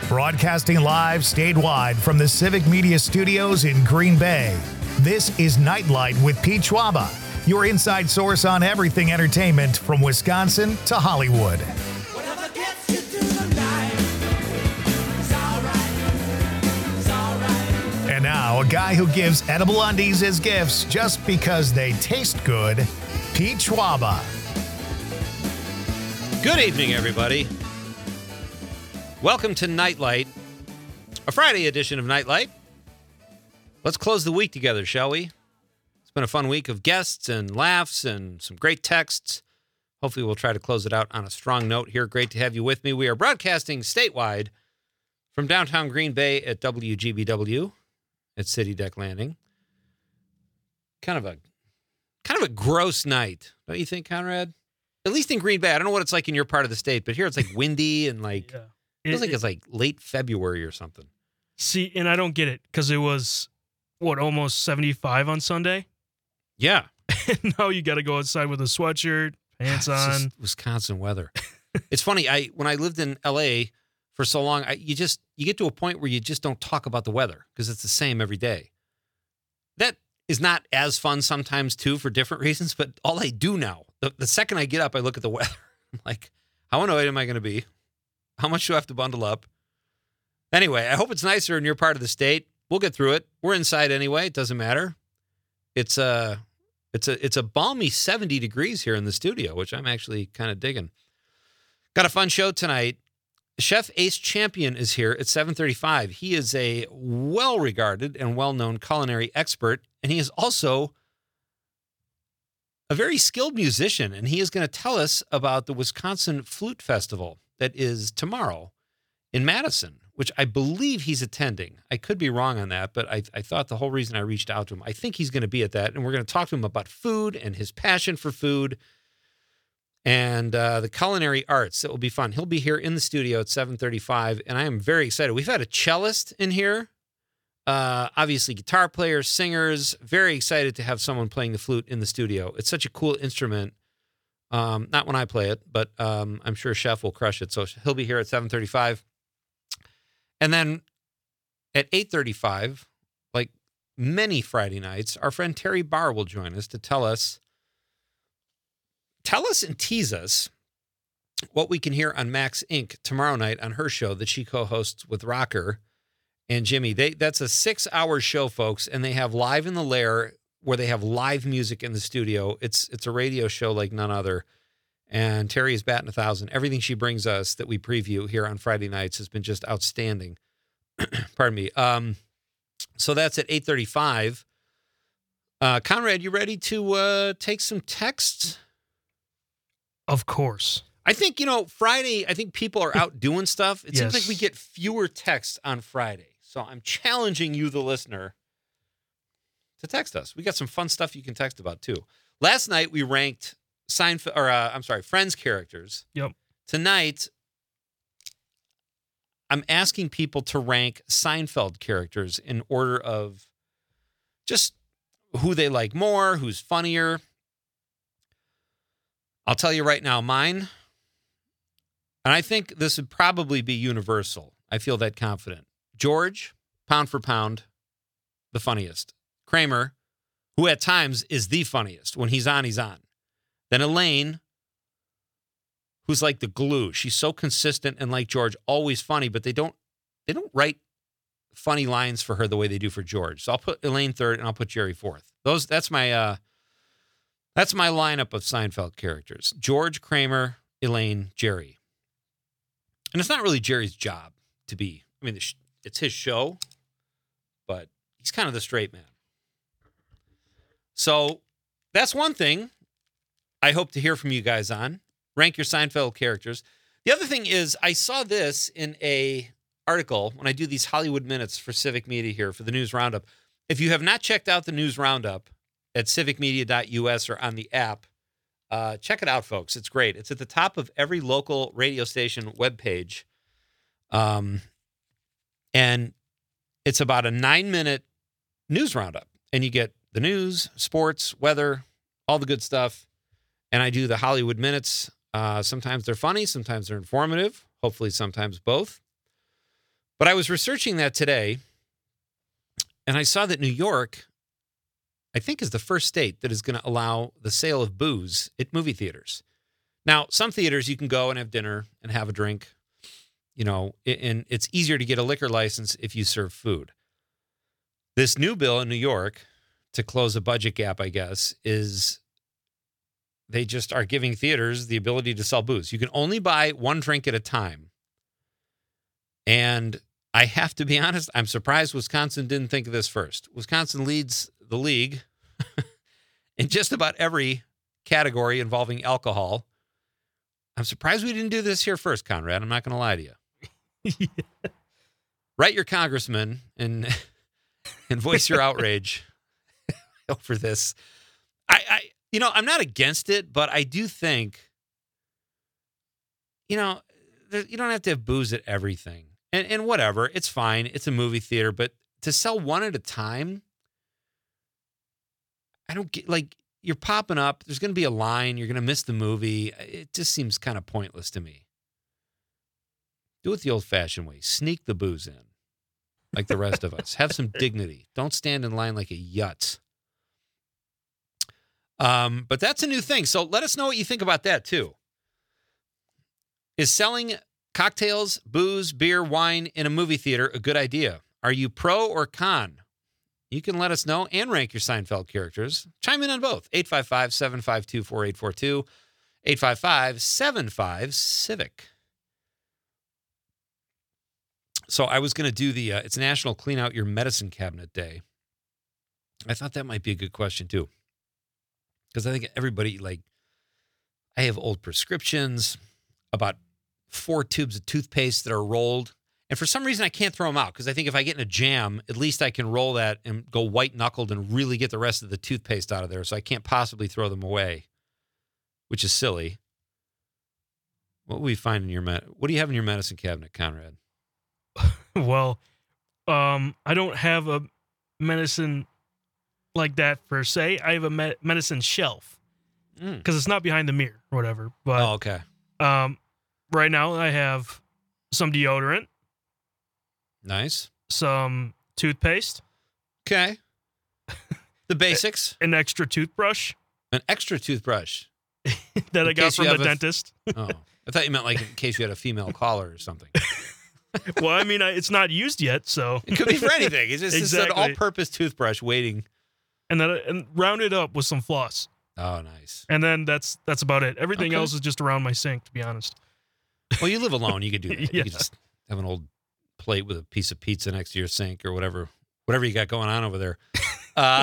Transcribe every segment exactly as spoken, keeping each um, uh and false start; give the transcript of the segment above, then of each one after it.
Broadcasting live statewide from the Civic Media Studios in Green Bay. This is Nightlight with Pete Schwaba, your inside source on everything entertainment from Wisconsin to Hollywood. Whatever gets you through the night, it's all right, it's all right. And now, a guy who gives edible undies as gifts just because they taste good, Pete Schwaba. Good evening, everybody. Welcome to Nightlight, a Friday edition of Nightlight. Let's close the week together, shall we? It's been a fun week of guests and laughs and some great texts. Hopefully we'll try to close it out on a strong note here. Great to have you with me. We are broadcasting statewide from downtown Green Bay at W G B W at City Deck Landing. Kind of a kind of a gross night, don't you think, Conrad? At least in Green Bay. I don't know what it's like in your part of the state, but here it's like windy and like... Yeah. It feels It- like it's like late February or something. See, and I don't get it because it was, what, almost seventy-five on Sunday? Yeah. And now you got to go outside with a sweatshirt, pants It's on. just Wisconsin weather. It's funny. I when I lived in L A for so long, I, you just you get to a point where you just don't talk about the weather because it's the same every day. That is not as fun sometimes too for different reasons. But all I do now, the, the second I get up, I look at the weather. I'm like, how annoyed am I going to be? How much do I have to bundle up? Anyway, I hope it's nicer in your part of the state. We'll get through it. We're inside anyway. It doesn't matter. It's a, it's a, it's a balmy seventy degrees here in the studio, which I'm actually kind of digging. Got a fun show tonight. Chef Ace Champion is here at seven thirty-five. He is a well-regarded and well-known culinary expert, and he is also a very skilled musician, and he is going to tell us about the Wisconsin Flute Festival that is tomorrow in Madison, which I believe he's attending. I could be wrong on that, but I, I thought the whole reason I reached out to him, I think he's going to be at that, and we're going to talk to him about food and his passion for food and uh, the culinary arts. It will be fun. He'll be here in the studio at seven thirty-five, and I am very excited. We've had a cellist in here, uh, obviously guitar players, singers. Very excited to have someone playing the flute in the studio. It's such a cool instrument. Um, not when I play it, but um, I'm sure Chef will crush it. So he'll be here at seven thirty-five. And then at eight thirty-five, like many Friday nights, our friend Terry Barr will join us to tell us, tell us and tease us what we can hear on Max Incorporated tomorrow night on her show that she co-hosts with Rocker and Jimmy. They That's a six-hour show, folks, and they have Live in the Lair, where they have live music in the studio. It's it's a radio show like none other. And Terry is batting a thousand. Everything she brings us that we preview here on Friday nights has been just outstanding. Pardon me. Um, so that's at eight thirty-five. Uh, Conrad, you ready to uh, take some texts? Of course. I think, you know, Friday, I think people are out doing stuff. It seems Yes. like we get fewer texts on Friday. So I'm challenging you, the listener, to text us. We got some fun stuff you can text about too. Last night we ranked Seinfeld, or uh, I'm sorry, Friends characters. Yep. Tonight, I'm asking people to rank Seinfeld characters in order of just who they like more, who's funnier. I'll tell you right now, mine, and I think this would probably be universal. I feel that confident. George, pound for pound, the funniest. Kramer, who at times is the funniest. When he's on, he's on. Then Elaine, who's like the glue. She's so consistent and like George, always funny, but they don't they don't write funny lines for her the way they do for George. So I'll put Elaine third and I'll put Jerry fourth. Those that's my uh, that's my lineup of Seinfeld characters. George, Kramer, Elaine, Jerry. And it's not really Jerry's job to be. I mean, it's his show, but he's kind of the straight man. So that's one thing I hope to hear from you guys on. Rank your Seinfeld characters. The other thing is I saw this in a article when I do these Hollywood Minutes for Civic Media here for the News Roundup. If you have not checked out the News Roundup at civic media dot u s or on the app, uh, check it out, folks. It's great. It's at the top of every local radio station webpage. Um, and it's about a nine-minute news roundup. And you get the news, sports, weather, all the good stuff. And I do the Hollywood Minutes. Uh, sometimes they're funny, sometimes they're informative, hopefully sometimes both. But I was researching that today, and I saw that New York, I think, is the first state that is going to allow the sale of booze at movie theaters. Now, some theaters you can go and have dinner and have a drink, you know, and it's easier to get a liquor license if you serve food. This new bill in New York, to close a budget gap, I guess, is they just are giving theaters the ability to sell booze. You can only buy one drink at a time. And I have to be honest, I'm surprised Wisconsin didn't think of this first. Wisconsin leads the league in just about every category involving alcohol. I'm surprised we didn't do this here first, Conrad. I'm not going to lie to you. Yeah. Write your congressman and and voice your outrage over this. I, I, you know, I'm not against it, but I do think, you know, there, you don't have to have booze at everything. And and whatever, it's fine. It's a movie theater, but to sell one at a time, I don't get, like, you're popping up. There's going to be a line. You're going to miss the movie. It just seems kind of pointless to me. Do it the old-fashioned way. Sneak the booze in, like the rest of us. Have some dignity. Don't stand in line like a yutz. Um, but that's a new thing. So let us know what you think about that, too. Is selling cocktails, booze, beer, wine in a movie theater a good idea? Are you pro or con? You can let us know and rank your Seinfeld characters. Chime in on both. eight five five, seven five two, four eight four two. eight five five, seven five, CIVIC. So I was going to do the, uh, it's National Clean Out Your Medicine Cabinet Day. I thought that might be a good question, too. Because I think everybody, like, I have old prescriptions, about four tubes of toothpaste that are rolled. And for some reason, I can't throw them out because I think if I get in a jam, at least I can roll that and go white-knuckled and really get the rest of the toothpaste out of there. So I can't possibly throw them away, which is silly. What will we find in your med- What do you have in your medicine cabinet, Conrad? Well, um, I don't have a medicine like that per se. I have a me- medicine shelf because Mm. it's not behind the mirror or whatever. But Oh, okay. um, right now I have some deodorant, Nice. some toothpaste, Okay. The basics. an extra toothbrush An extra toothbrush. that I In got case you from the have a- dentist. Oh, I thought you meant like in case you had a female caller or something. Well, I mean, I, it's not used yet, so It could be for anything. It's just it's an Exactly. all-purpose toothbrush waiting. and then and round it up with some floss, Oh, nice. and then that's that's about it. Everything Okay. else is just around my sink, to be honest. Well, you live alone. You could do that. You Yeah. could just have an old plate with a piece of pizza next to your sink or whatever, whatever you got going on over there. Uh,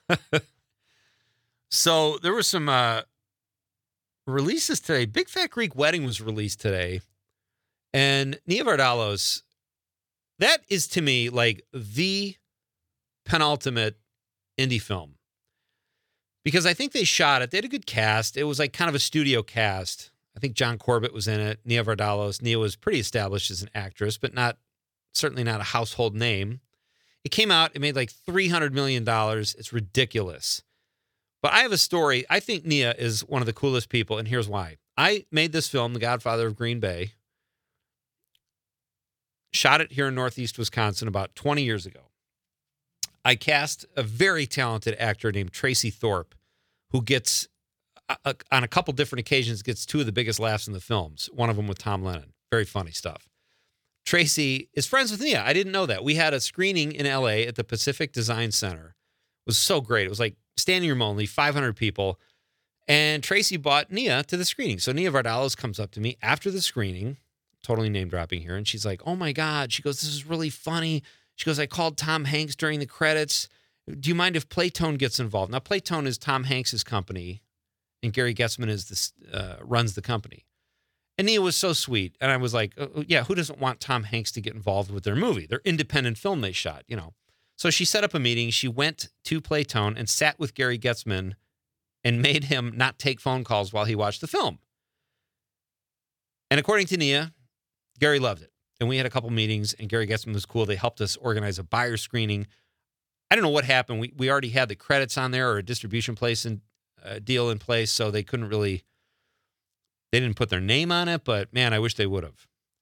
so there were some uh, releases today. Big Fat Greek Wedding was released today. And Nia Vardalos, that is to me like the penultimate indie film. Because I think they shot it. They had a good cast. It was like kind of a studio cast. I think John Corbett was in it. Nia Vardalos. Nia was pretty established as an actress, but not certainly not a household name. It came out. It made like three hundred million dollars. It's ridiculous. But I have a story. I think Nia is one of the coolest people, and here's why. I made this film, The Godfather of Green Bay. Shot it here in Northeast Wisconsin about twenty years ago. I cast a very talented actor named Tracy Thorpe, who gets, uh, on a couple different occasions, gets two of the biggest laughs in the films. One of them with Tom Lennon. Very funny stuff. Tracy is friends with Nia. I didn't know that. We had a screening in L A at the Pacific Design Center. It was so great. It was like standing room only, five hundred people. And Tracy brought Nia to the screening. So Nia Vardalos comes up to me after the screening, totally name dropping here. And she's like, oh my God. She goes, this is really funny. She goes, I called Tom Hanks during the credits. Do you mind if Playtone gets involved? Now, Playtone is Tom Hanks's company, and Gary Getzman is this, uh, runs the company. And Nia was so sweet. And I was like, oh, yeah, who doesn't want Tom Hanks to get involved with their movie? Their independent film they shot, you know. So she set up a meeting. She went to Playtone and sat with Gary Getzman and made him not take phone calls while he watched the film. And according to Nia, Gary loved it. And we had a couple meetings, and Gary Getzman was cool. They helped us organize a buyer screening. I don't know what happened. We we already had the credits on there or a distribution place and uh, deal in place, so they couldn't really, they didn't put their name on it, but man, I wish they would have.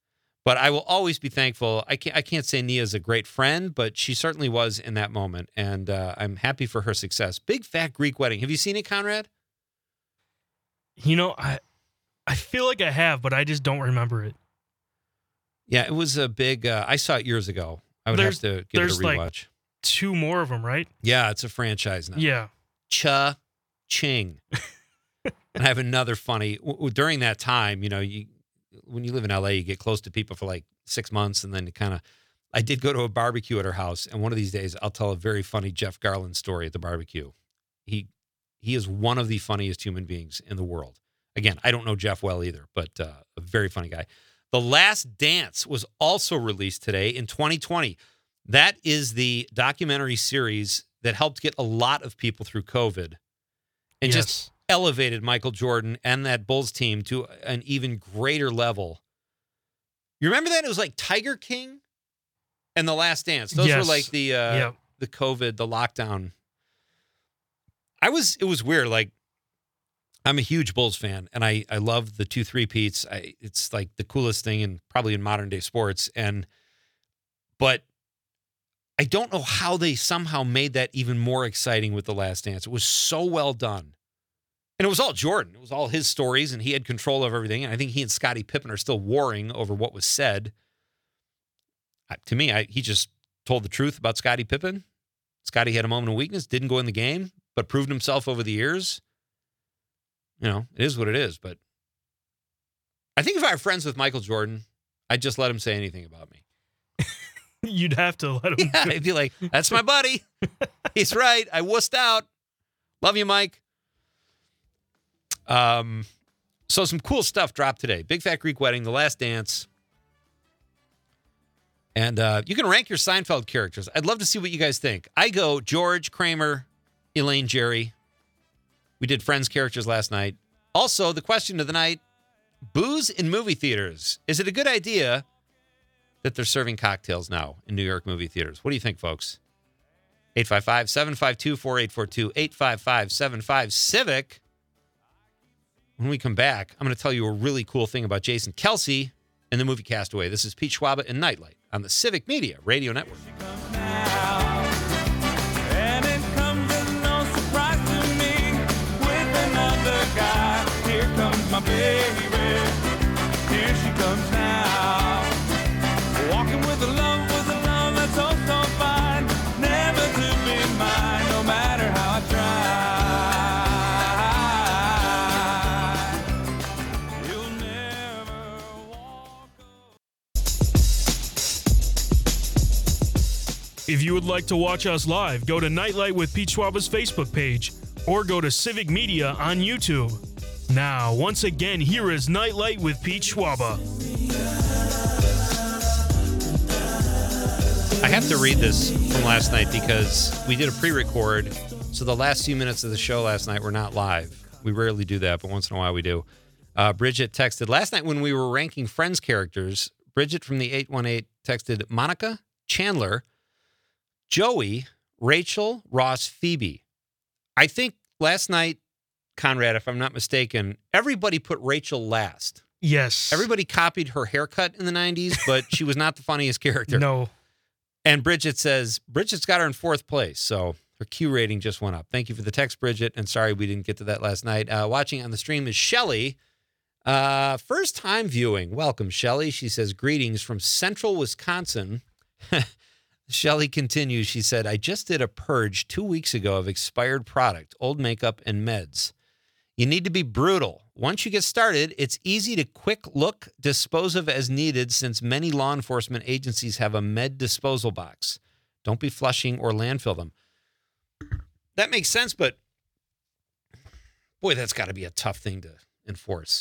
But I will always be thankful. I can't, I can't say Nia's a great friend, but she certainly was in that moment. And uh, I'm happy for her success. Big Fat Greek Wedding. Have you seen it, Conrad? You know, I I feel like I have, but I just don't remember it. Yeah, it was a big, uh, I saw it years ago. I would There's- have to give it a there's, like- rewatch. Two more of them, right? Yeah, it's a franchise now. Yeah. Cha Ching. And I have another funny, w- w- during that time, you know, you when you live in L A, you get close to people for like six months and then you kind of, I did go to a barbecue at her house, and one of these days I'll tell a very funny Jeff Garland story at the barbecue. He he is one of the funniest human beings in the world. Again, I don't know Jeff well either, but uh, a very funny guy. The Last Dance was also released today in twenty twenty. That is the documentary series that helped get a lot of people through COVID and just Yes. elevated Michael Jordan and that Bulls team to an even greater level. You remember that? It was like Tiger King and The Last Dance. Those Yes. were like the uh, Yeah. the COVID, the lockdown. I was, it was weird. Like, I'm a huge Bulls fan, and I I love the two three-peats. I, it's like the coolest thing in probably in modern day sports. And but I don't know how they somehow made that even more exciting with The Last Dance. It was so well done. And it was all Jordan. It was all his stories, and he had control of everything. And I think he and Scottie Pippen are still warring over what was said. Uh, to me, I, he just told the truth about Scottie Pippen. Scottie had a moment of weakness, didn't go in the game, but proved himself over the years. You know, it is what it is. But I think if I were friends with Michael Jordan, I'd just let him say anything about me. You'd have to let him. Yeah, I'd be like, that's my buddy. He's right. I wussed out. Love you, Mike. Um, so some cool stuff dropped today. Big Fat Greek Wedding, The Last Dance. And uh, you can rank your Seinfeld characters. I'd love to see what you guys think. I go George, Kramer, Elaine, Jerry. We did Friends characters last night. Also, the question of the night, booze in movie theaters. Is it a good idea that they're serving cocktails now in New York movie theaters? What do you think, folks? eight five five, seven five two, four eight four two, eight five five, seven five, Civic. When we come back, I'm going to tell you a really cool thing about Jason Kelsey and the movie Castaway. This is Pete Schwaba and Nightlight on the Civic Media Radio Network. And it comes as no surprise to me with another guy. Here comes my baby. Here she comes now. Walking with a love, with a love that's so, so fine. Never to be mine, no matter how I try. You'll never walk away. If you would like to watch us live, go to Nightlight with Pete Schwaba's Facebook page or go to Civic Media on YouTube. Now, once again, here is Nightlight with Pete Schwaba. I have to read this from last night because we did a pre-record, so the last few minutes of the show last night were not live. We rarely do that, but once in a while we do. Uh, Bridget texted, last night when we were ranking Friends characters, Bridget from the eight one eight texted Monica, Chandler, Joey, Rachel, Ross, Phoebe. I think last night, Conrad, if I'm not mistaken, everybody put Rachel last. Yes. Everybody copied her haircut in the nineties, but she was not the funniest character. No. And Bridget says, Bridget's got her in fourth place, so her Q rating just went up. Thank you for the text, Bridget, and sorry we didn't get to that last night. Uh, watching on the stream is Shelly. Uh, first time viewing. Welcome, Shelly. She says, greetings from central Wisconsin. Shelly continues, she said, I just did a purge two weeks ago of expired product, old makeup, and meds. You need to be brutal. Once you get started, it's easy to quick look, dispose of as needed since many law enforcement agencies have a med disposal box. Don't be flushing or landfill them. That makes sense, but boy, that's got to be a tough thing to enforce.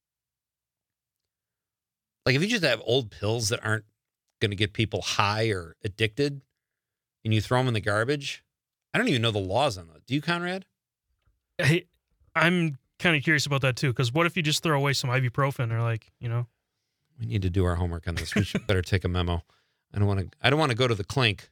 Like if you just have old pills that aren't going to get people high or addicted and you throw them in the garbage, I don't even know the laws on that. Do you, Conrad? Hey, I'm kind of curious about that too, because what if you just throw away some ibuprofen or like, you know? We need to do our homework on this. We should better take a memo. I don't want to. I don't want to go to the clink.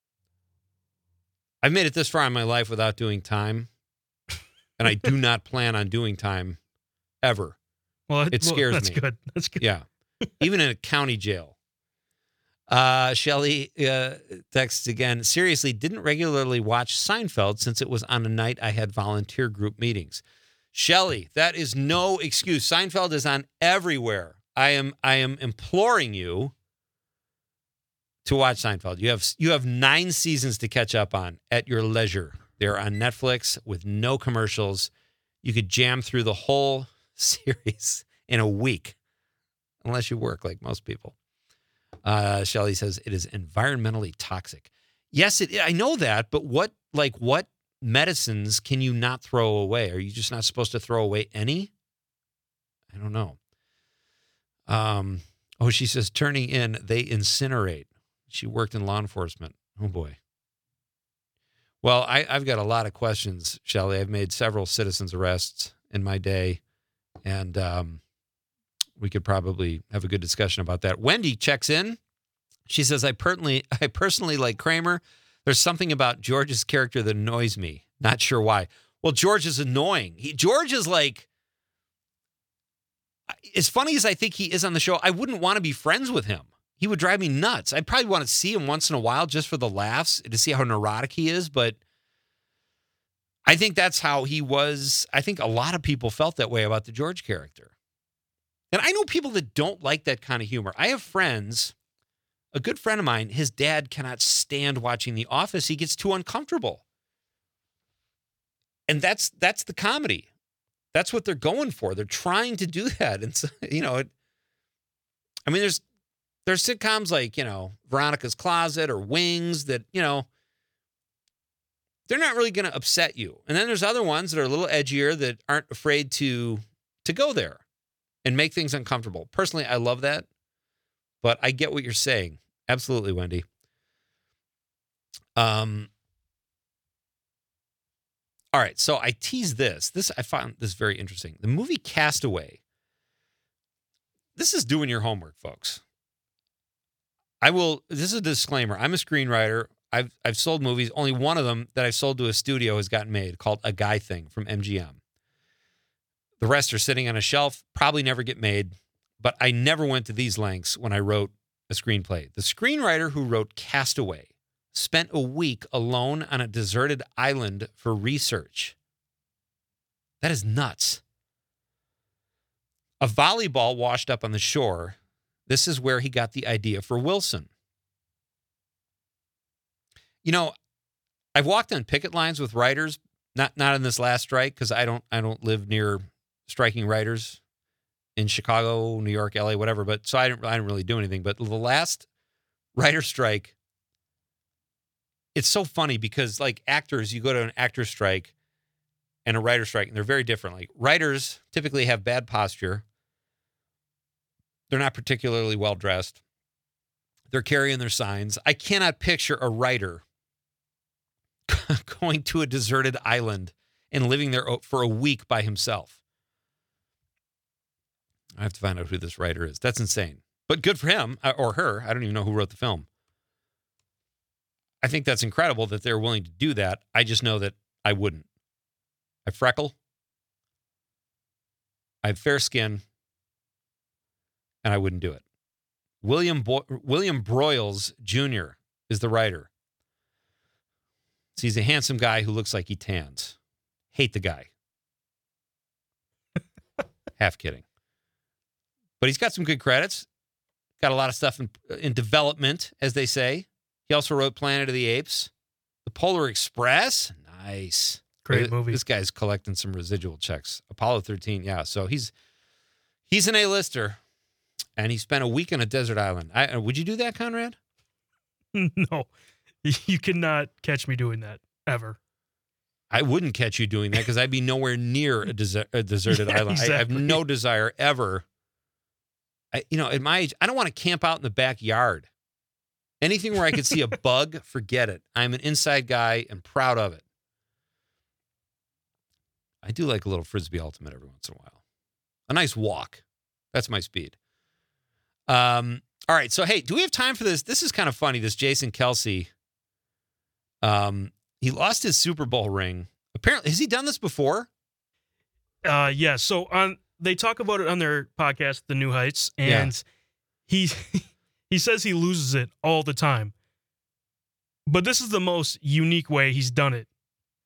I've made it this far in my life without doing time, and I do not plan on doing time ever. Well, It well, scares that's me. good. That's good. Yeah, even in a county jail. Uh, Shelly uh, texts again, seriously, didn't regularly watch Seinfeld since it was on a night I had volunteer group meetings. Shelly, that is no excuse. Seinfeld is on everywhere. I am I am imploring you to watch Seinfeld. You have you have nine seasons to catch up on at your leisure. They're on Netflix with no commercials. You could jam through the whole series in a week, unless you work like most people. Uh, Shelly says it is environmentally toxic. Yes, it, I know that, but what like what medicines can you not throw away? Are you just not supposed to throw away any? I don't know. Um. Oh, she says turning in, they incinerate. She worked in law enforcement. Oh boy. Well, I, I've got a lot of questions, Shelly. I've made several citizens arrests in my day, and um, we could probably have a good discussion about that. Wendy checks in. She says, I personally, I personally like Kramer. There's something about George's character that annoys me. Not sure why. Well, George is annoying. He, George is like, as funny as I think he is on the show, I wouldn't want to be friends with him. He would drive me nuts. I'd probably want to see him once in a while just for the laughs, to see how neurotic he is. But I think that's how he was. I think a lot of people felt that way about the George character. And I know people that don't like that kind of humor. I have friends, a good friend of mine, his dad cannot stand watching The Office. He gets too uncomfortable. And that's that's the comedy. That's what they're going for. They're trying to do that. And, so, you know, it, I mean, there's there's sitcoms like, you know, Veronica's Closet or Wings that, you know, they're not really going to upset you. And then there's other ones that are a little edgier that aren't afraid to to go there and make things uncomfortable. Personally, I love that. But I get what you're saying. Absolutely, Wendy. Um. All right, so I teased this. This I found this very interesting. The movie Castaway. This is doing your homework, folks. I will. This is a disclaimer. I'm a screenwriter. I've I've sold movies. Only one of them that I've sold to a studio has gotten made, called A Guy Thing from M G M. The rest are sitting on a shelf, probably never get made. But I never went to these lengths when I wrote a screenplay. The screenwriter who wrote Castaway spent a week alone on a deserted island for research. That is nuts. A volleyball washed up on the shore. This is where he got the idea for Wilson. You know, I've walked on picket lines with writers, not not in this last strike, because I don't I don't live near striking writers in Chicago, New York, L A, whatever. But so I didn't I didn't really do anything. But the last writer strike, it's so funny because, like, actors, you go to an actor strike and a writer strike, and they're very different. Like, writers typically have bad posture. They're not particularly well dressed. They're carrying their signs. I cannot picture a writer going to a deserted island and living there for a week by himself. I have to find out who this writer is. That's insane. But good for him, or her. I don't even know who wrote the film. I think that's incredible that they're willing to do that. I just know that I wouldn't. I freckle. I have fair skin. And I wouldn't do it. William Bo- William Broyles Junior is the writer. So he's a handsome guy who looks like he tans. Hate the guy. Half kidding. But he's got some good credits. Got a lot of stuff in, in development, as they say. He also wrote Planet of the Apes. The Polar Express. Nice. Great movie. This guy's collecting some residual checks. Apollo thirteen, yeah. So he's he's an A-lister. And he spent a week on a desert island. I, would you do that, Conrad? No. You cannot catch me doing that, ever. I wouldn't catch you doing that because I'd be nowhere near a, desert, a deserted Yeah, island. exactly. I, I have no desire ever. I, you know, at my age, I don't want to camp out in the backyard. Anything where I could see a bug, forget it. I'm an inside guy and proud of it. I do like a little Frisbee Ultimate every once in a while. A nice walk. That's my speed. Um. All right. So, hey, do we have time for this? This is kind of funny. This Jason Kelce. Um. He lost his Super Bowl ring. Apparently, has he done this before? Uh, yeah. So on, they talk about it on their podcast, The New Heights, and he he says he loses it all the time. But this is the most unique way he's done it.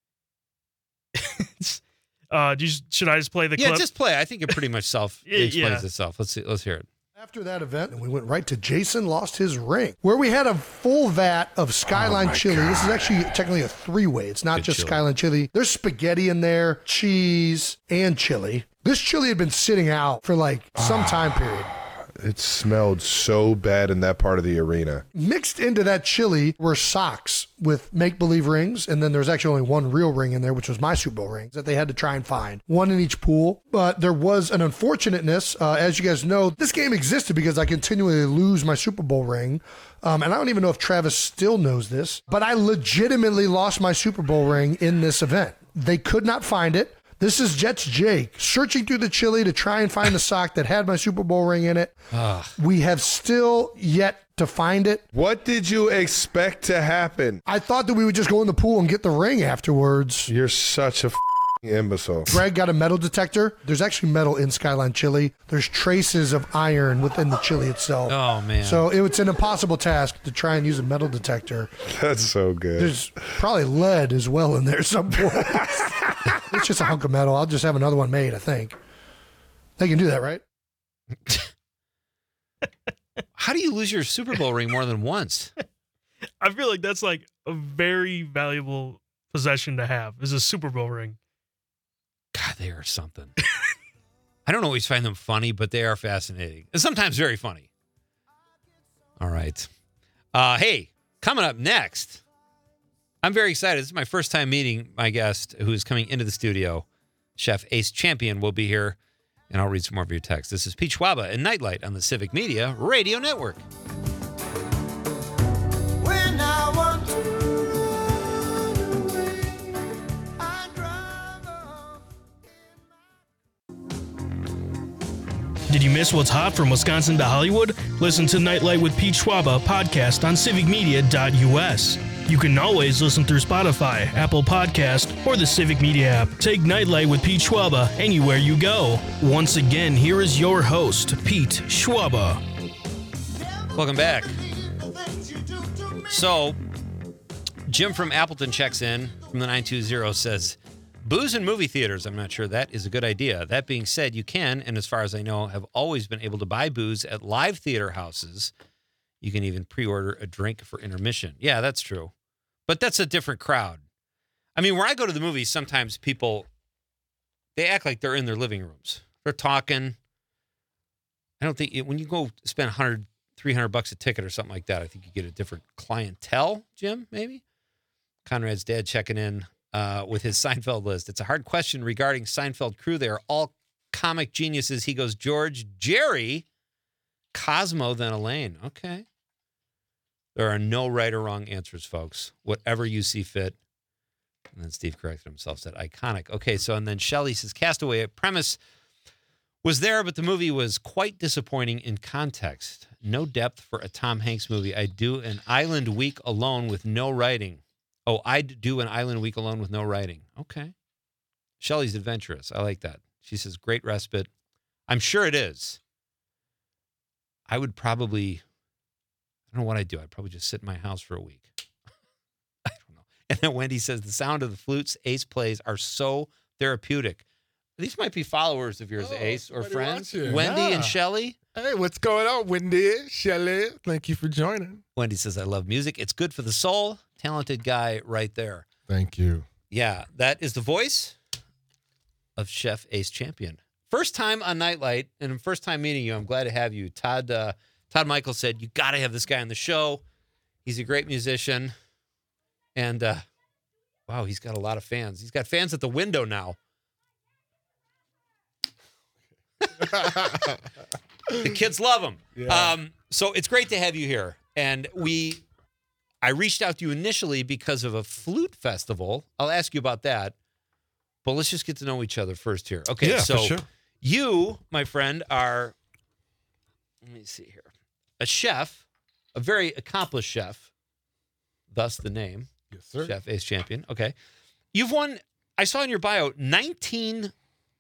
uh, do you, should I just play the Yeah, clip? just play. I think it pretty much self Yeah, explains yeah. itself. Let's see. Let's hear it. After that event, and we went right to Jason Lost His Ring, where we had a full vat of Skyline chili. This is actually technically a three-way. It's not Good just chili. Skyline chili. There's spaghetti in there, cheese, and chili. This chili had been sitting out for like some time period. It smelled so bad in that part of the arena. Mixed into that chili were socks with make-believe rings, and then there's actually only one real ring in there, which was my Super Bowl ring, that they had to try and find. One in each pool. But there was an unfortunateness. Uh, as you guys know, this game existed because I continually lose my Super Bowl ring. Um, and I don't even know if Travis still knows this, but I legitimately lost my Super Bowl ring in this event. They could not find it. This is Jets Jake searching through the chili to try and find the sock that had my Super Bowl ring in it. We have still yet to find it. What did you expect to happen? I thought that we would just go in the pool and get the ring afterwards. You're such a f***ing imbecile. Greg got a metal detector. There's actually metal in Skyline chili. There's traces of iron within the chili itself. Oh, man. So it, it's an impossible task to try and use a metal detector. That's so good. There's probably lead as well in there somewhere. It's just a hunk of metal. I'll just have another one made, I think. They can do that, right? How do you lose your Super Bowl ring more than once? I feel like that's like a very valuable possession to have, is a Super Bowl ring. God, they are something. I don't always find them funny, but they are fascinating. And sometimes very funny. All right. Uh, hey, coming up next, I'm very excited. This is my first time meeting my guest who is coming into the studio. Chef Ace Champion will be here, and I'll read some more of your text. This is Pete Schwaba and Nightlight on the Civic Media Radio Network. When I want to run away, I drive off. Did you miss what's hot from Wisconsin to Hollywood? Listen to Nightlight with Pete Schwaba podcast on civic media dot u s. You can always listen through Spotify, Apple Podcast, or the Civic Media app. Take Nightlight with Pete Schwaba anywhere you go. Once again, here is your host, Pete Schwaba. Welcome back. So, Jim from Appleton checks in from the nine two zero, says, booze in movie theaters. I'm not sure that is a good idea. That being said, you can, and as far as I know, have always been able to buy booze at live theater houses. You can even pre-order a drink for intermission. Yeah, that's true. But that's a different crowd. I mean, where I go to the movies, sometimes people, they act like they're in their living rooms. They're talking. I don't think, when you go spend one hundred, three hundred bucks a ticket or something like that, I think you get a different clientele, Jim, maybe? Conrad's dad checking in uh, with his Seinfeld list. It's a hard question regarding Seinfeld crew. They are all comic geniuses. He goes, George, Jerry, Cosmo, then Elaine. Okay. There are no right or wrong answers, folks. Whatever you see fit. And then Steve corrected himself, said iconic. Okay, so and then Shelley says Castaway. Premise was there, but the movie was quite disappointing in context. No depth for a Tom Hanks movie. I do an island week alone with no writing. Oh, I'd do an island week alone with no writing. Okay. Shelley's adventurous. I like that. She says great respite. I'm sure it is. I would probably... I don't know what I'd do. I'd probably just sit in my house for a week. I don't know. And then Wendy says, the sound of the flutes Ace plays are so therapeutic. These might be followers of yours, Oh, Ace, or somebody friends. watching. Wendy Yeah. and Shelley. Hey, what's going on, Wendy, Shelley? Thank you for joining. Wendy says, I love music. It's good for the soul. Talented guy right there. Thank you. Yeah, that is the voice of Chef Ace Champion. First time on Nightlight, and first time meeting you. I'm glad to have you. Todd uh, Todd Michael said, you got to have this guy on the show. He's a great musician. And, uh, wow, he's got a lot of fans. He's got fans at the window now. The kids love him. Yeah. Um, so it's great to have you here. And we, I reached out to you initially because of a flute festival. I'll ask you about that. But let's just get to know each other first here. Okay, Yeah, so for sure. you, my friend, are, let me see here, a chef, a very accomplished chef, thus the name, Yes, sir. Chef Ace Champion. Okay. You've won, I saw in your bio, nineteen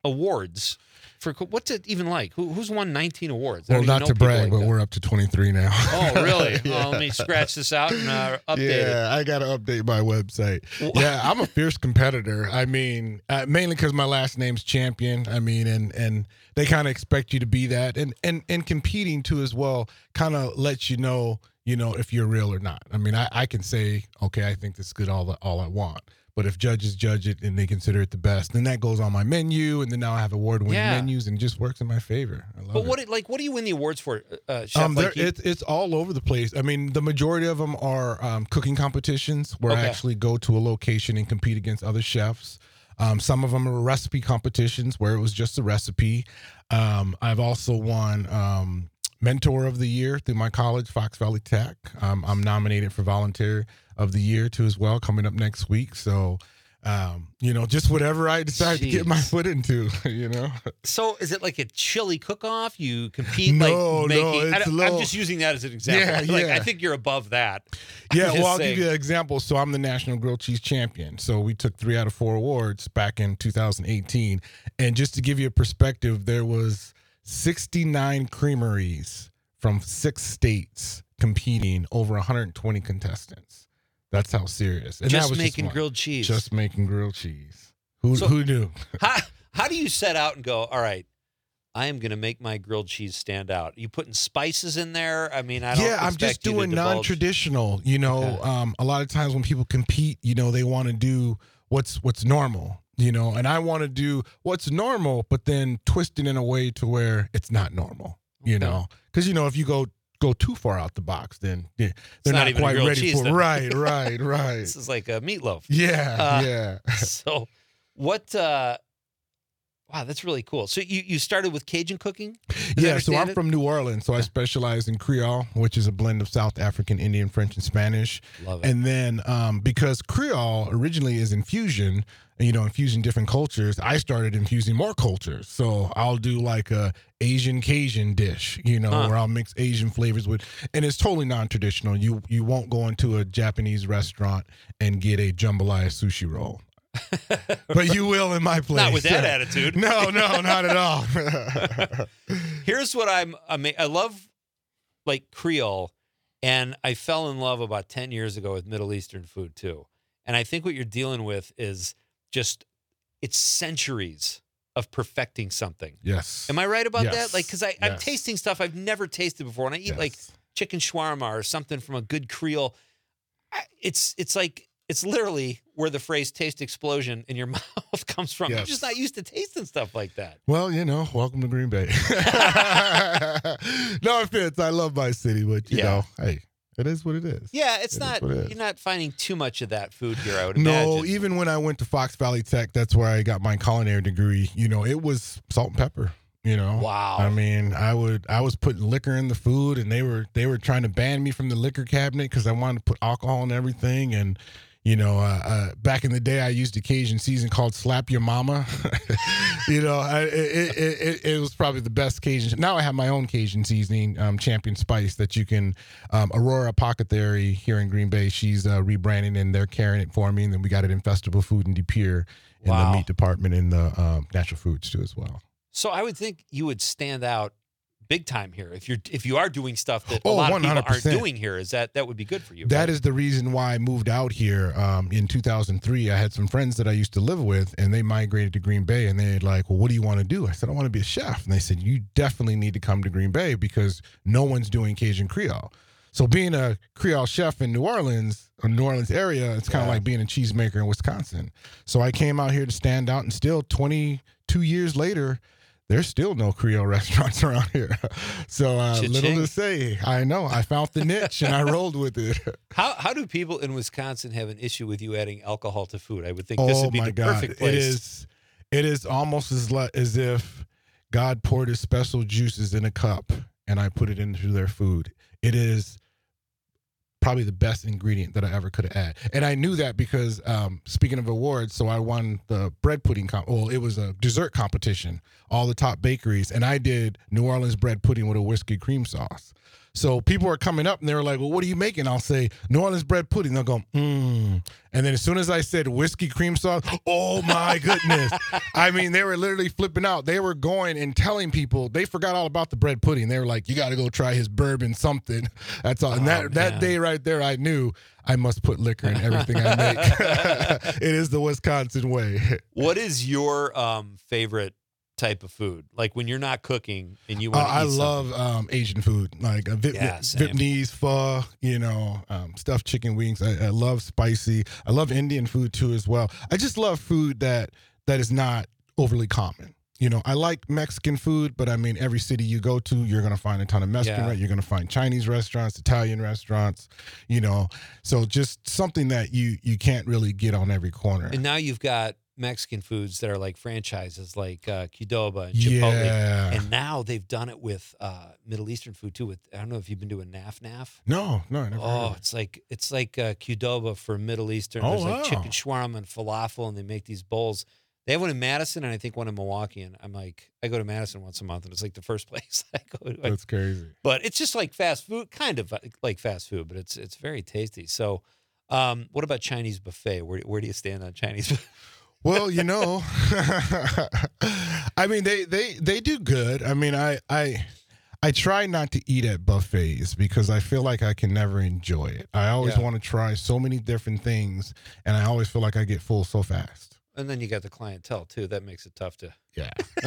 awards. For what's it even like? Who, who's won nineteen awards? I Well, don't even not know to people brag, like but that. we're up to twenty-three now. Oh, really? Yeah. Well, let me scratch this out and uh, update it. Yeah, I got to update my website. Yeah, I'm a fierce competitor. I mean, uh, mainly because my last name's Champion. I mean, and and they kind of expect you to be that, and and and competing too as well kind of lets you know, you know, if you're real or not. I mean, I, I can say, okay, I think this is good all the, all I want. But if judges judge it and they consider it the best, then that goes on my menu, and then now I have award-winning Yeah. menus, and it just works in my favor. I love But it. what, it- like, what do you win the awards for, uh, Chef? Um, there- like you- it's it's all over the place. I mean, the majority of them are um, cooking competitions where I Okay. actually go to a location and compete against other chefs. Um, some of them are recipe competitions where it was just a recipe. Um, I've also won um, Mentor of the Year through my college, Fox Valley Tech. Um, I'm nominated for Volunteer of the Year too as well, coming up next week. So. Um, you know, just whatever I decide to get my Jeez. foot into, you know. So is it like a chili cook-off? You compete No, like no, making. I it's don't- a little- I'm just using that as an example. Yeah, like, yeah. I think you're above that. Yeah, Just well, I'll saying. give you an example. So I'm the National Grilled Cheese Champion. So we took three out of four awards back in two thousand eighteen. And just to give you a perspective, there was sixty-nine creameries from six states competing, over one hundred twenty contestants. That's how serious. And Just that was making one. grilled cheese. Just making grilled cheese. Who, So- who knew? How, how do you set out and go, all right, I am going to make my grilled cheese stand out? You putting spices in there? I mean, I don't Yeah, I'm expect just you to doing divulge- non-traditional. You know, Okay. um, a lot of times when people compete, you know, they want to do what's what's normal. You know, and I want to do what's normal, but then twist it in a way to where it's not normal. You Okay. know, because you know if you go go too far out the box, then yeah, they're not not, even a quite grilled ready cheese for. then. Right, right, right. This is like a meatloaf. Yeah, Uh, yeah. So what, uh, wow, that's really cool. So you, you started with Cajun cooking? Did I Yeah, so understand I'm it? from New Orleans, so I specialize in Creole, which is a blend of South African, Indian, French, and Spanish. Love it. And then um, because Creole originally is infusion, and, you know, infusing different cultures, I started infusing more cultures. So I'll do like a Asian Cajun dish, you know, Huh. where I'll mix Asian flavors with, and it's totally non-traditional. You you won't go into a Japanese restaurant and get a jambalaya sushi roll. But you will in my place. Not with that attitude. No, no, not at all. Here's what I'm, I mean, I love like Creole, and I fell in love about ten years ago with Middle Eastern food too. And I think what you're dealing with is just, it's centuries of perfecting something. Yes. Am I right about Yes. that? Like, because I'm Yes. tasting stuff I've never tasted before, and I eat like Yes. chicken shawarma or something from a good Creole. I, it's it's like it's literally where the phrase "taste explosion" in your mouth comes from. I'm Yes. just not used to tasting stuff like that. Well, you know, welcome to Green Bay. No offense, I love my city, but you Yeah. know, hey, it is what it is. Yeah, it's It is not. what it is. You're not finding too much of that food here. I would No, imagine. even when I went to Fox Valley Tech, that's where I got my culinary degree. You know, it was salt and pepper. You know, Wow. I mean, I would I was putting liquor in the food, and they were they were trying to ban me from the liquor cabinet because I wanted to put alcohol in everything. And you know, uh, uh, back in the day, I used a Cajun season called "Slap Your Mama." You know, I, it, it, it it was probably the best Cajun. Now I have my own Cajun seasoning, um, Champion Spice, that you can. Um, Aurora Apothecary here in Green Bay, she's uh, rebranding and they're carrying it for me, and then we got it in Festival Food in De Pere in Wow. the meat department in the um, natural foods too as well. So I would think you would stand out big time here if you're if you are doing stuff that a Oh, lot of one people hundred aren't percent. doing here. Is that that would be good for you? That right? is the reason why I moved out here um, in two thousand three. I had some friends that I used to live with, and they migrated to Green Bay, and they're like, well, what do you want to do? I said, I want to be a chef. And they said, you definitely need to come to Green Bay because no one's doing Cajun Creole. So being a Creole chef in New Orleans, or New Orleans area, it's kind of Yeah. like being a cheesemaker in Wisconsin. So I came out here to stand out, and still twenty-two years later, there's still no Creole restaurants around here. So uh, little Cha-ching. to say. I know. I found the niche, and I rolled with it. How how do people in Wisconsin have an issue with you adding alcohol to food? I would think this Oh would be my the God! perfect place. It is. It is almost as le- as if God poured His special juices in a cup, and I put it into their food. It is probably the best ingredient that I ever could have had, and I knew that because um, speaking of awards, so I won the bread pudding. Comp- well, it was a dessert competition, all the top bakeries, and I did New Orleans bread pudding with a whiskey cream sauce. So people are coming up and they were like, well, what are you making? I'll say, New Orleans bread pudding. They'll go, mmm. And then as soon as I said whiskey cream sauce, oh my goodness. I mean, they were literally flipping out. They were going and telling people, they forgot all about the bread pudding. They were like, you got to go try his bourbon something. That's all. And that, Oh, that man. day right there, I knew I must put liquor in everything I make. It is the Wisconsin way. What is your um, favorite type of food? Like when you're not cooking and you Uh, want to eat I something. love um, Asian food, like uh, Vip, Yeah, Vip- same. Vietnamese pho, you know, um, stuffed chicken wings. I, I love spicy. I love Indian food too as well. I just love food that that is not overly common. You know, I like Mexican food, but I mean, every city you go to, you're going to find a ton of Mexican. Yeah. Right? You're going to find Chinese restaurants, Italian restaurants. You know, so just something that you you can't really get on every corner. And now you've got Mexican foods that are like franchises, like uh, Qdoba and Chipotle. Yeah. And now they've done it with uh, Middle Eastern food too. With I don't know if you've been doing Naf Naf. no, no, I never heard Oh, of it. it's like it's like uh, Qdoba for Middle Eastern. Oh, There's like wow. chicken shawarma and falafel, and they make these bowls. They have one in Madison, and I think one in Milwaukee. And I'm like, I go to Madison once a month, and it's like the first place I go to. That's crazy. But it's just like fast food, kind of like fast food, but it's it's very tasty. So, um, what about Chinese buffet? Where where do you stand on Chinese? Well, you know, I mean, they, they, they do good. I mean, I, I, I try not to eat at buffets because I feel like I can never enjoy it. I always Yeah. want to try so many different things, and I always feel like I get full so fast. And then you got the clientele too. That makes it tough to. Yeah.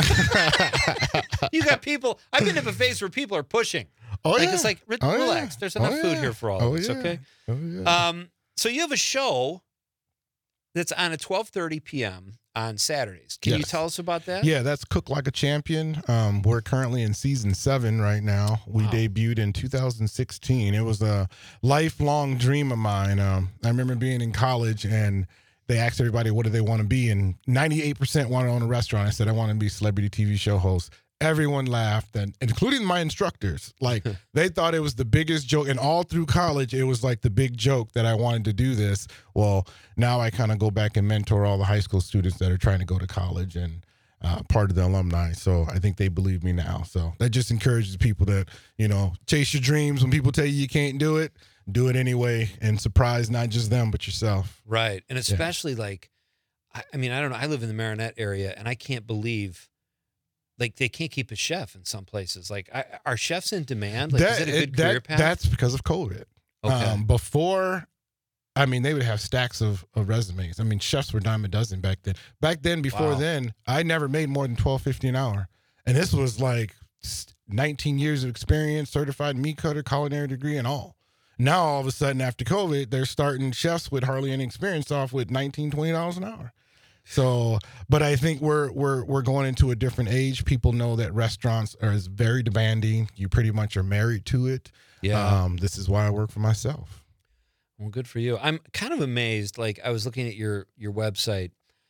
You got people. I've been to buffets where people are pushing. Oh, like yeah. it's like re- Oh, yeah. relax. There's enough Oh, food yeah. here for all Oh, of us. yeah. Okay. Oh, yeah. Um. So you have a show that's on at twelve thirty p.m. on Saturdays. Can you Yes. tell us about that? Yeah, that's Cook Like a Champion. Um, we're currently in season seven right now. We Wow. debuted in two thousand sixteen. It was a lifelong dream of mine. Um, I remember being in college and they asked everybody, what do they want to be? And ninety-eight percent wanted to own a restaurant. I said, I want to be a celebrity T V show host. Everyone laughed, and including my instructors. Like, they thought it was the biggest joke. And all through college, it was like the big joke that I wanted to do this. Well, now I kind of go back and mentor all the high school students that are trying to go to college and uh, part of the alumni. So I think they believe me now. So that just encourages people that, you know, chase your dreams. When people tell you you can't do it, do it anyway and surprise not just them, but yourself. Right. And especially like, I, I mean, I don't know. I live in the Marinette area, and I can't believe. Like they can't keep a chef in some places. Like, I, are chefs in demand? Like, is it a good that- career path? That's because of COVID. Okay. Um, before, I mean, they would have stacks of, of resumes. I mean, chefs were dime a dozen back then. Back then, before Wow. then, I never made more than twelve fifty an hour. And this was like nineteen years of experience, certified meat cutter, culinary degree, and all. Now, all of a sudden, after COVID, they're starting chefs with hardly any experience off with nineteen, twenty dollars an hour. So, but I think we're we're we're going into a different age. People know that restaurants are is very demanding. You pretty much are married to it. yeah. Um, this is why I work for myself. Well, good for you. I'm kind of amazed. Like, I was looking at your your website.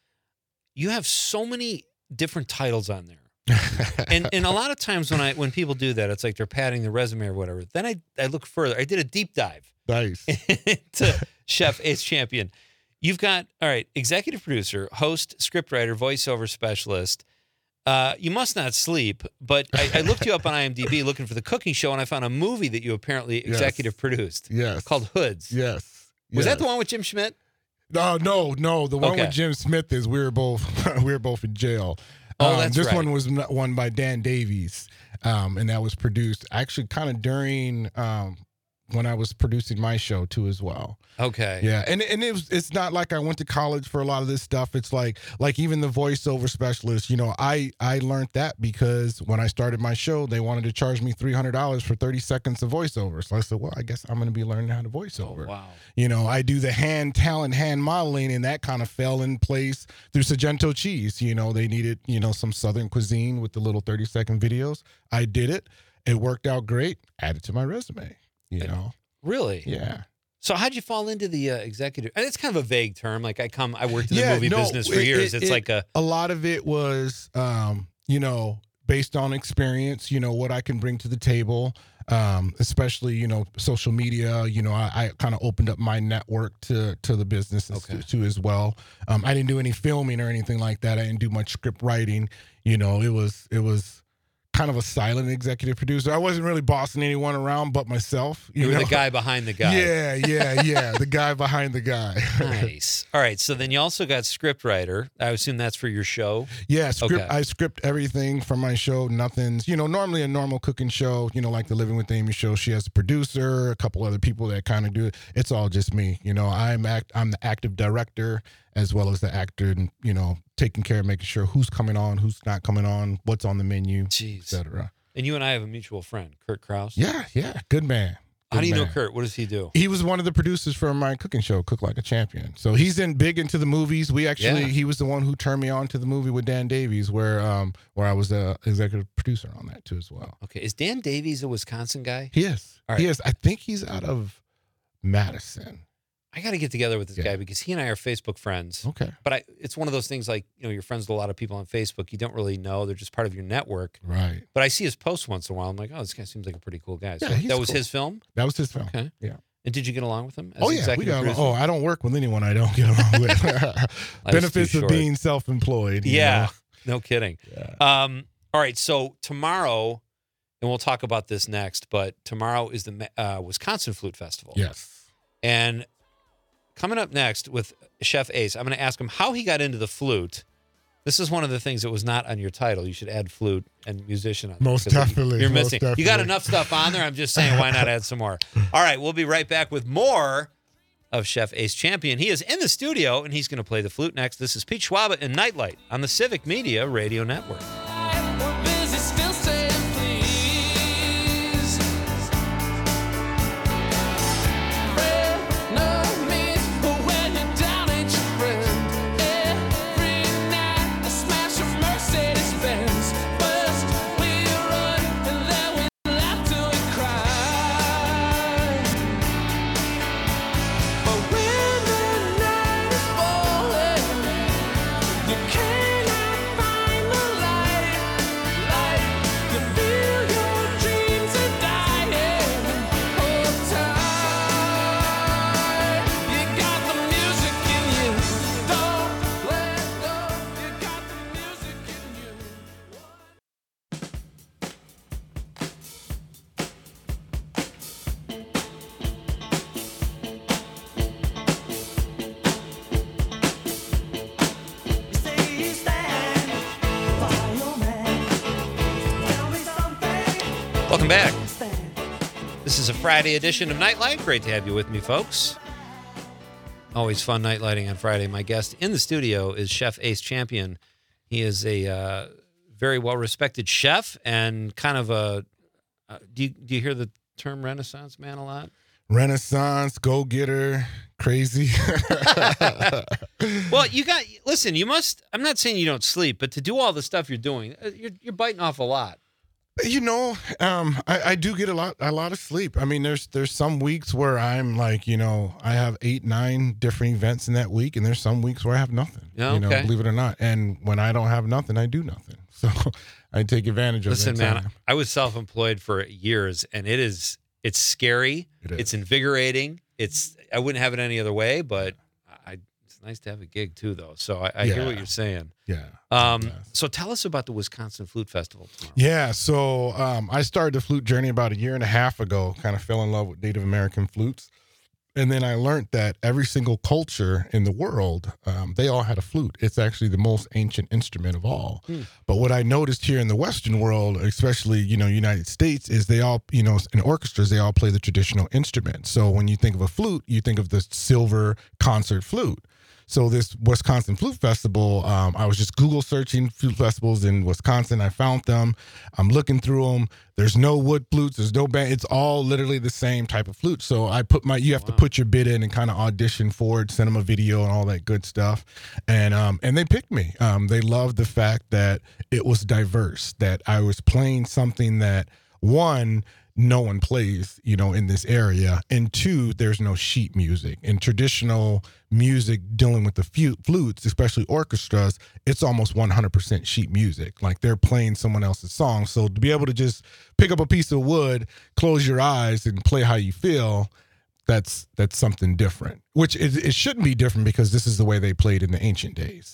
You have so many different titles on there. and and a lot of times when I when people do that, it's like they're padding their resume or whatever. Then I I look further. I did a deep dive Nice. into Chef Ace Champion. You've got all right, executive producer, host, scriptwriter, voiceover specialist. Uh, you must not sleep, but I, I looked you up on IMDb looking for the cooking show, and I found a movie that you apparently Yes. executive produced Yes. called Hoods. Yes. Was yes. that the one with Jim Schmidt? No, no, no. The one Okay. with Jim Smith is we were both we were both in jail. Oh, Um, that's this right. one was n- one by Dan Davies, um, and that was produced actually kind of during um, when I was producing my show too as well. Okay. Yeah, and and it was, it's not like I went to college for a lot of this stuff. It's like like even the voiceover specialist. You know, I I learned that because when I started my show, they wanted to charge me three hundred dollars for thirty seconds of voiceover. So I said, well, I guess I'm going to be learning how to voiceover. Wow. You know, I do the hand talent, hand modeling, and that kind of fell in place through Sargento Cheese. You know, they needed, you know, some Southern cuisine with the little thirty second videos. I did it. It worked out great. Added to my resume, you know? Really? Yeah. So how'd you fall into the uh, executive? And it's kind of a vague term. Like I come, I worked in the Yeah, movie no, business for it- years. it- it's it- like a A lot of it was, um, you know, based on experience, you know, what I can bring to the table, um, especially, you know, social media. You know, I, I kind of opened up my network to to the business Okay. too as well. Um, I didn't do any filming or anything like that. I didn't do much script writing. You know, it was it was kind of a silent executive producer. I wasn't really bossing anyone around but myself. You, You were know? the guy behind the guy. Yeah, yeah, yeah. The guy behind the guy. Nice. All right. So then you also got script writer. I assume that's for your show. Yeah, script. Okay. I script everything for my show. Nothing's, you know, normally a normal cooking show, you know, like the Living with Amy show. She has a producer, a couple other people that kind of do it. It's all just me. You know, I'm act. I'm the active director as well as the actor, and you know, taking care of making sure who's coming on, who's not coming on, what's on the menu, et Jeez. cetera. And you and I have a mutual friend, Kurt Krause. Yeah, yeah, good man. How Good do you know man. Kurt? What does he do? He was one of the producers for my cooking show, Cook Like a Champion. So he's in big into the movies. We actually, Yeah. he was the one who turned me on to the movie with Dan Davies, where um where I was a executive producer on that too as well. Okay. Is Dan Davies a Wisconsin guy? He is. All right. He is. I think he's out of Madison. I got to get together with this Yeah. guy because he and I are Facebook friends. Okay. But I, it's one of those things like, you know, you're friends with a lot of people on Facebook. You don't really know. They're just part of your network. Right. But I see his posts once in a while. I'm like, oh, this guy seems like a pretty cool guy. So Yeah, he's that was cool. his film? That was his film. Okay. Yeah. And did you get along with him? As Oh yeah, we executive got along. producer? Oh, I don't work with anyone I don't get along with. Benefits too of short. being self-employed. you Yeah. know? No kidding. Yeah. Um, all right. So tomorrow, and we'll talk about this next, but tomorrow is the uh, Wisconsin Flute Festival. Yes. And coming up next with Chef Ace, I'm going to ask him how he got into the flute. This is one of the things that was not on your title. You should add flute and musician on. Most because definitely, You're most missing. You got definitely. enough stuff on there. I'm just saying, why not add some more? All right. We'll be right back with more of Chef Ace Champion. He is in the studio, and he's going to play the flute next. This is Pete Schwaba and Nightlight on the Civic Media Radio Network. We're busy still saying please. Frenemies, but when you're down, ain't your friend. Every night I smash a Mercedes Benz. First we run and then we laugh till we cry. But when the night is falling, you cannot find the light, light. You feel your dreams are dying. Hold tight. You got the music in you. Don't let go. You got the music in you. Welcome back. This is a Friday edition of Nightlight. Great to have you with me, folks. Always fun night lighting on Friday. My guest in the studio is Chef Ace Champion. He is a uh, very well-respected chef and kind of a. Uh, do you do you hear the term Renaissance man a lot? Renaissance, go-getter, crazy. Well, you got listen. You must. I'm not saying you don't sleep, but to do all the stuff you're doing, uh, you're you're biting off a lot. You know, um, I, I do get a lot, a lot of sleep. I mean, there's there's some weeks where I'm like, you know, I have eight, nine different events in that week, and there's some weeks where I have nothing. Yeah, you know, okay. believe it or not. And when I don't have nothing, I do nothing. So I take advantage of Listen, that man, time. I was self-employed for years, and it is it's scary. It is. It's invigorating. It's I wouldn't have it any other way, but I, it's nice to have a gig too, though. So I, I hear Yeah. what you're saying. Yeah. Um, Yes. so tell us about the Wisconsin Flute Festival tomorrow. Yeah, so um, I started the flute journey about a year and a half ago, kind of fell in love with Native American flutes. And then I learned that every single culture in the world, um, they all had a flute. It's actually the most ancient instrument of all. Hmm. But what I noticed here in the Western world, especially, you know, United States, is they all, you know, in orchestras, they all play the traditional instrument. So when you think of a flute, you think of the silver concert flute. So this Wisconsin Flute Festival, um, I was just Google searching flute festivals in Wisconsin. I found them. I'm looking through them. There's no wood flutes. There's no band. It's all literally the same type of flute. So I put my, you have to put your bid in and kind of audition for it, send them a video and all that good stuff. And, um, and they picked me. Um, they loved the fact that it was diverse, that I was playing something that, one, no one plays, you know, in this area. And two, there's no sheet music. In traditional music dealing with the fu- flutes, especially orchestras, it's almost one hundred percent sheet music. Like they're playing someone else's song. So to be able to just pick up a piece of wood, close your eyes and play how you feel, that's that's something different, which it, it shouldn't be different because this is the way they played in the ancient days.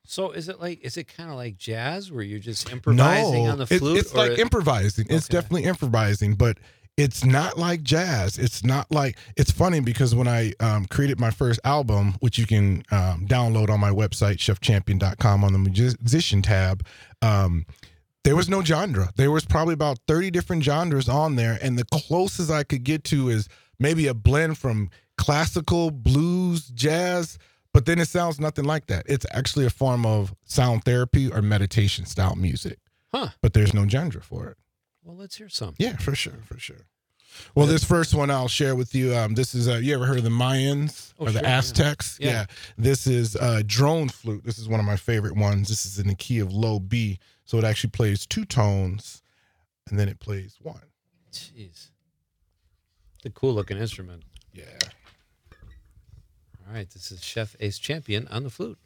So is it like is it kind of like jazz where you're just improvising no, on the it- flute? it's or like it- improvising. It's Okay. definitely improvising, but it's not like jazz. It's not like, it's funny because when I um, created my first album, which you can um, download on my website, chef champion dot com, on the musician tab, um, there was no genre. There was probably about thirty different genres on there. And the closest I could get to is maybe a blend from classical, blues, jazz, but then it sounds nothing like that. It's actually a form of sound therapy or meditation style music, Huh. but there's no genre for it. Well, let's hear some. Yeah, for sure, for sure. Well, this first one I'll share with you. Um, this is, uh, you ever heard of the Mayans Oh, or the sure, yeah. Aztecs? Yeah. This is uh, drone flute. This is one of my favorite ones. This is in the key of low B. So it actually plays two tones and then it plays one. Jeez. It's a cool looking instrument. Yeah. All right, this is Chef Ace Champion on the flute.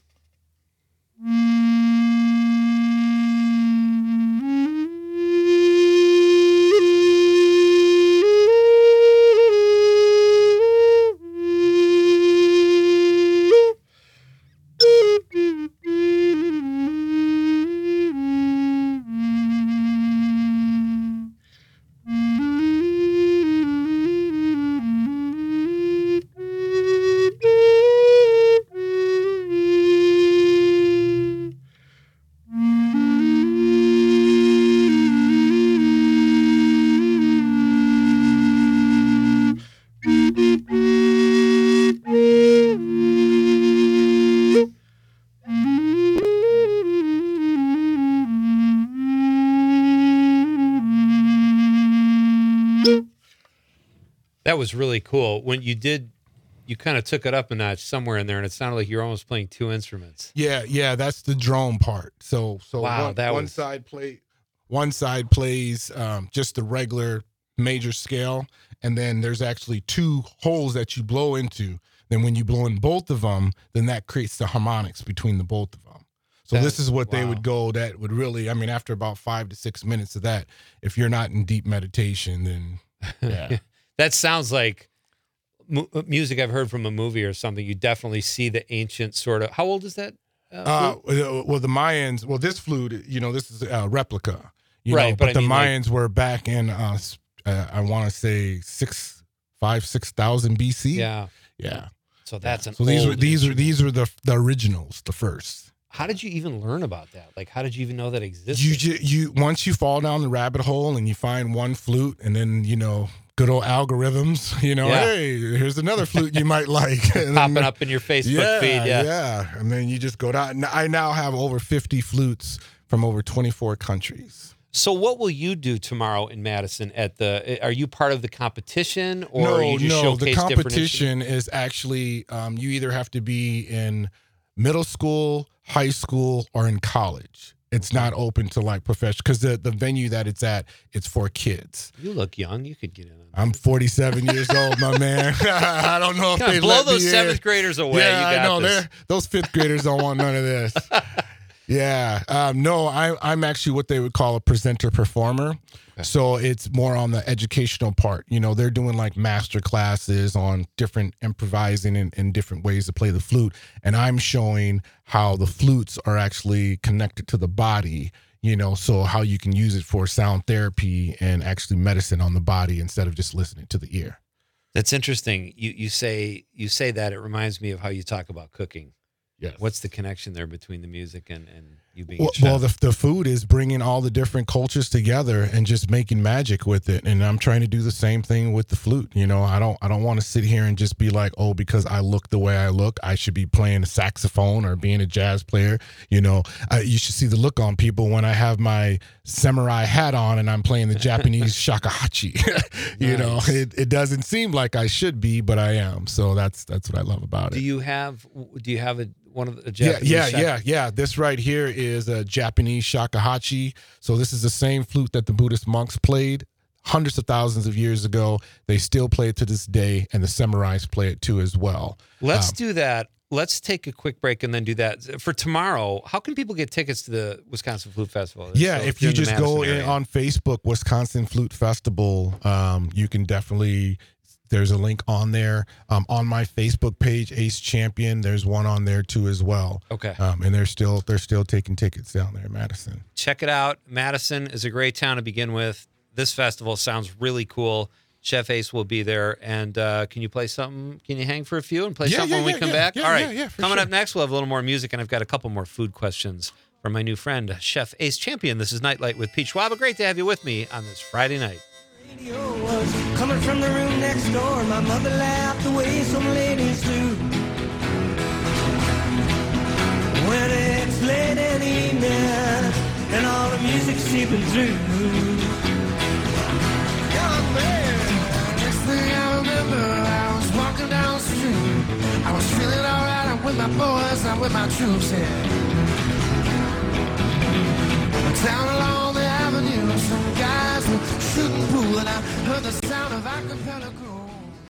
That was really cool. When you did, you kind of took it up a notch somewhere in there, and it sounded like you're almost playing two instruments. Yeah, yeah, that's the drone part. So, so Wow, one, that one was- side play, one side plays um, just the regular major scale, and then there's actually two holes that you blow into. Then when you blow in both of them, then that creates the harmonics between the both of them. So That- this is what they wow. would go. That would really, I mean, after about five to six minutes of that, if you're not in deep meditation, then yeah. That sounds like mu- music I've heard from a movie or something. You definitely see the ancient sort of. How old is that? Uh, Uh, flute? well, the Mayans. Well, this flute, you know, this is a replica, you Right, know, but but, I the mean, like- Mayans were back in, uh, s- uh, I want to say six, five, six thousand B C. yeah. yeah. So that's an. So these were old these were instrument. these were the the originals, the first. How did you even learn about that? Like, how did you even know that existed? You ju- you once you fall down the rabbit hole and you find one flute, and then you know. Good old algorithms, you know. Yeah. Hey, here's another flute you might like. And then- Popping up in your Facebook yeah, feed. Yeah. yeah. And then you just go down. I now have over fifty flutes from over twenty-four countries. So, what will you do tomorrow in Madison? At the, are you part of the competition, or no, you just no. showcase The different competition is actually um, you either have to be in middle school, high school, or in college. It's not open to like professional because the, the venue that it's at, it's for kids. You look young. You could get in. On that. I'm forty-seven years old, my man. I don't know if Come on, they blow let those me in. seventh graders away. Yeah, you got I know. this. They're, those fifth graders don't want none of this. Yeah. Um, no, I, I'm actually what they would call a presenter performer. So it's more on the educational part. You know, they're doing like master classes on different improvising and, and different ways to play the flute. And I'm showing how the flutes are actually connected to the body, you know, so how you can use it for sound therapy and actually medicine on the body instead of just listening to the ear. That's interesting. You you say you say that. It reminds me of how you talk about cooking. Yes. What's the connection there between the music and, and you being Well, a chef? well, the, the food is bringing all the different cultures together and just making magic with it. And I'm trying to do the same thing with the flute. You know, I don't I don't want to sit here and just be like, oh, because I look the way I look, I should be playing a saxophone or being a jazz player. You know, I, you should see the look on people when I have my samurai hat on and I'm playing the Japanese shakuhachi. you know, Nice. it, it doesn't seem like I should be, but I am. So that's that's what I love about it. do you have do you have a one of the Yeah, Japanese yeah, chef- yeah, yeah. This right here is a Japanese shakuhachi. So this is the same flute that the Buddhist monks played hundreds of thousands of years ago. They still play it to this day, and the samurais play it too as well. Let's Um, do that. Let's take a quick break and then do that. For tomorrow, how can people get tickets to the Wisconsin Flute Festival? Yeah, So if you're you in the just go Madison in area. on Facebook, Wisconsin Flute Festival, um, you can definitely There's a link on there. Um, on my Facebook page, Ace Champion, there's one on there too as well. Okay. Um, and they're still they're still taking tickets down there in Madison. Check it out. Madison is a great town to begin with. This festival sounds really cool. Chef Ace will be there. And uh, can you play something? Can you hang for a few and play Yeah, something yeah, when we yeah, come yeah, back? yeah, All right. yeah, yeah, for Coming sure. up next, we'll have a little more music, and I've got a couple more food questions from my new friend, Chef Ace Champion. This is Nightlight with Pete Schwab. Great to have you with me on this Friday night. Radio was coming from the room next door. My mother laughed the way some ladies do. When it's late in the evening and all the music's seeping through. Young man, next thing I remember, I was walking down the street. I was feeling alright. I'm with my boys, I'm with my troops here. Down along the avenue, some guys were shooting pool, and I heard the sound of acapella.